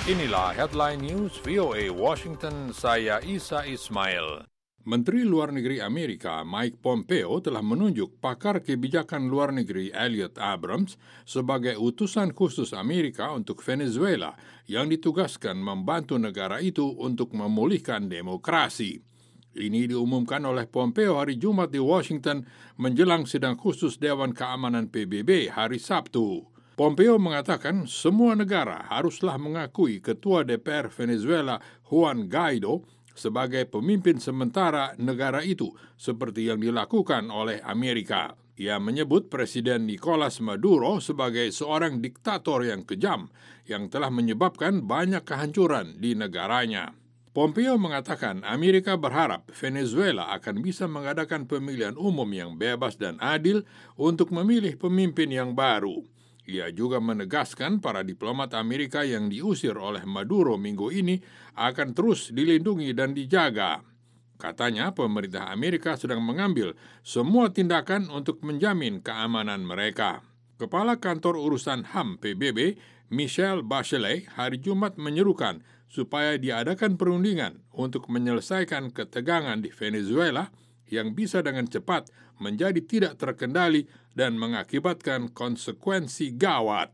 Inilah headline news VOA Washington, saya Isa Ismail. Menteri Luar Negeri Amerika Mike Pompeo telah menunjuk pakar kebijakan luar negeri Elliot Abrams sebagai utusan khusus Amerika untuk Venezuela yang ditugaskan membantu negara itu untuk memulihkan demokrasi. Ini diumumkan oleh Pompeo hari Jumat di Washington menjelang sidang khusus Dewan Keamanan PBB hari Sabtu. Pompeo mengatakan semua negara haruslah mengakui Ketua DPR Venezuela Juan Guaido sebagai pemimpin sementara negara itu, seperti yang dilakukan oleh Amerika. Ia menyebut Presiden Nicolas Maduro sebagai seorang diktator yang kejam yang telah menyebabkan banyak kehancuran di negaranya. Pompeo mengatakan Amerika berharap Venezuela akan bisa mengadakan pemilihan umum yang bebas dan adil untuk memilih pemimpin yang baru. Ia juga menegaskan para diplomat Amerika yang diusir oleh Maduro minggu ini akan terus dilindungi dan dijaga. Katanya pemerintah Amerika sedang mengambil semua tindakan untuk menjamin keamanan mereka. Kepala Kantor Urusan HAM PBB, Michelle Bachelet, hari Jumat menyerukan supaya diadakan perundingan untuk menyelesaikan ketegangan di Venezuela yang bisa dengan cepat menjadi tidak terkendali dan mengakibatkan konsekuensi gawat.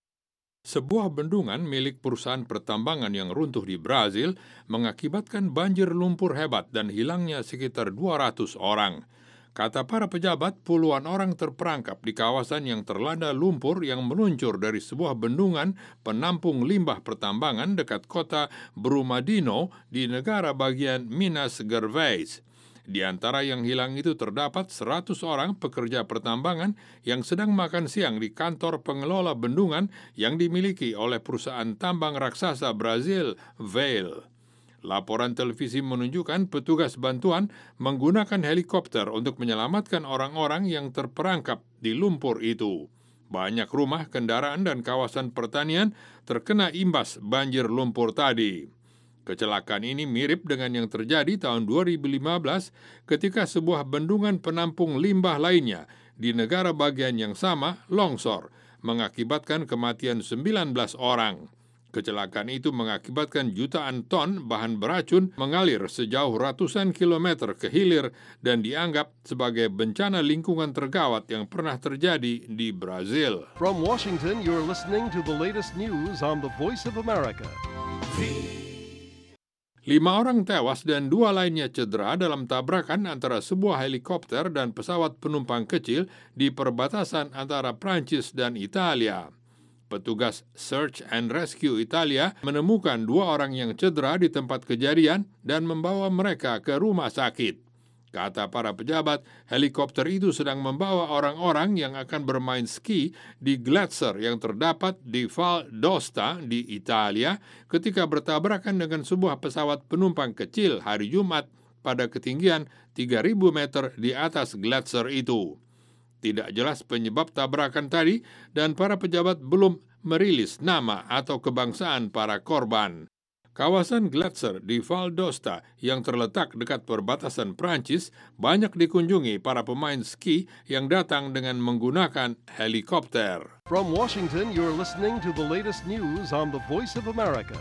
Sebuah bendungan milik perusahaan pertambangan yang runtuh di Brazil mengakibatkan banjir lumpur hebat dan hilangnya sekitar 200 orang. Kata para pejabat, puluhan orang terperangkap di kawasan yang terlanda lumpur yang meluncur dari sebuah bendungan penampung limbah pertambangan dekat kota Brumadinho di negara bagian Minas Gerais. Di antara yang hilang itu terdapat 100 orang pekerja pertambangan yang sedang makan siang di kantor pengelola bendungan yang dimiliki oleh perusahaan tambang raksasa Brazil, Vale. Laporan televisi menunjukkan petugas bantuan menggunakan helikopter untuk menyelamatkan orang-orang yang terperangkap di lumpur itu. Banyak rumah, kendaraan, dan kawasan pertanian terkena imbas banjir lumpur tadi. Kecelakaan ini mirip dengan yang terjadi tahun 2015 ketika sebuah bendungan penampung limbah lainnya di negara bagian yang sama longsor, mengakibatkan kematian 19 orang. Kecelakaan itu mengakibatkan jutaan ton bahan beracun mengalir sejauh ratusan kilometer ke hilir dan dianggap sebagai bencana lingkungan tergawat yang pernah terjadi di Brazil. From Washington, you're listening to the latest news on the Voice of America. 5 orang tewas dan 2 lainnya cedera dalam tabrakan antara sebuah helikopter dan pesawat penumpang kecil di perbatasan antara Prancis dan Italia. Petugas Search and Rescue Italia menemukan 2 orang yang cedera di tempat kejadian dan membawa mereka ke rumah sakit. Kata para pejabat, helikopter itu sedang membawa orang-orang yang akan bermain ski di gletser yang terdapat di Val d'Aosta di Italia ketika bertabrakan dengan sebuah pesawat penumpang kecil hari Jumat pada ketinggian 3.000 meter di atas gletser itu. Tidak jelas penyebab tabrakan tadi dan para pejabat belum merilis nama atau kebangsaan para korban. Kawasan gletser di Val d'Aosta yang terletak dekat perbatasan Prancis banyak dikunjungi para pemain ski yang datang dengan menggunakan helikopter. From Washington, you're listening to the latest news on the Voice of America.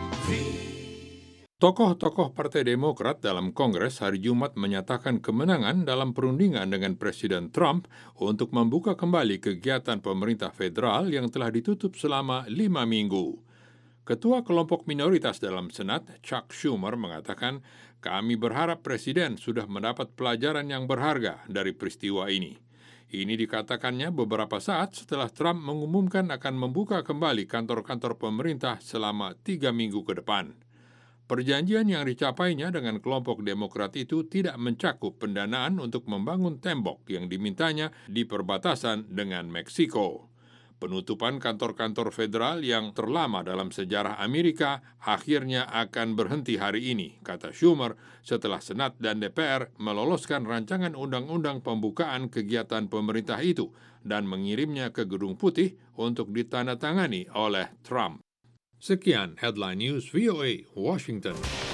Tokoh-tokoh Partai Demokrat dalam Kongres hari Jumat menyatakan kemenangan dalam perundingan dengan Presiden Trump untuk membuka kembali kegiatan pemerintah federal yang telah ditutup selama 5 minggu. Ketua kelompok minoritas dalam Senat, Chuck Schumer, mengatakan, "Kami berharap Presiden sudah mendapat pelajaran yang berharga dari peristiwa ini." Ini dikatakannya beberapa saat setelah Trump mengumumkan akan membuka kembali kantor-kantor pemerintah selama 3 minggu ke depan. Perjanjian yang dicapainya dengan kelompok Demokrat itu tidak mencakup pendanaan untuk membangun tembok yang dimintanya di perbatasan dengan Meksiko. Penutupan kantor-kantor federal yang terlama dalam sejarah Amerika akhirnya akan berhenti hari ini, kata Schumer, setelah Senat dan DPR meloloskan rancangan undang-undang pembukaan kegiatan pemerintah itu dan mengirimnya ke Gedung Putih untuk ditandatangani oleh Trump. Sekian Headline News VOA Washington.